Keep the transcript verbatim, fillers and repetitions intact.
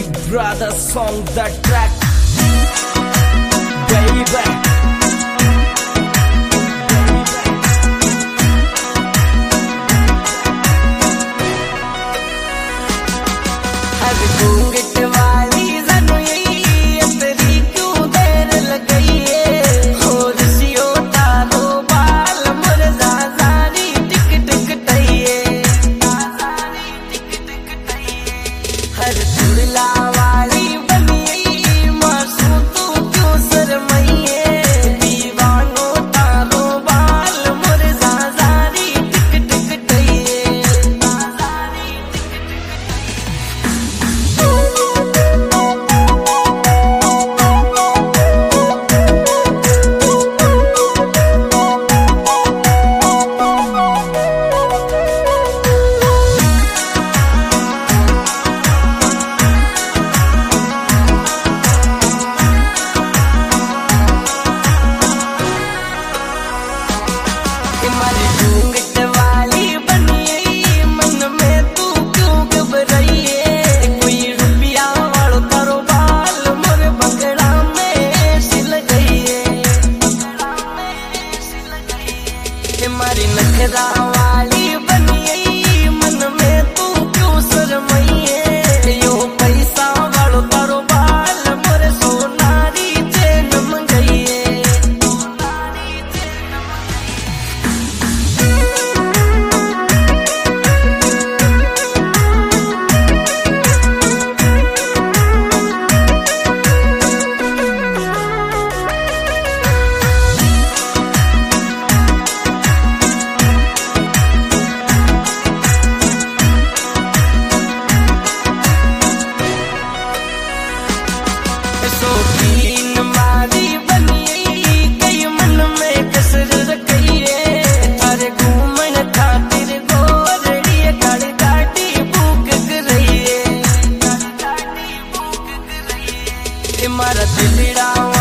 brother song the track baby. घूंघट वाली ज़नुई तेरी क्यों देर लग गई है हो रसियो तारो बाल मुर्जा जारी टिक टिक टइए हर चुड़ला वाली बनी मासू तू क्यों शर्माइए दीवानो तारो बाल मुर्जा जारी टिक टिक टइए घूंघट वाली बनी मन में तू क्यों घबराई है कोई रुपया वालो तारो बाल मोर बगड़ा में सिल गई है मारी नखरा वाली बनी मन में तू क्यों शर्माई है यो पैसा वालो तारो बाल मोर सोनारी चैन गई है शौकीन मारी बनी कई मन में कसर रखी है थारे घूमन खातिर गोरड़ी गाड़ी गाड़ी बुक कर रही है मारा दिलड़ा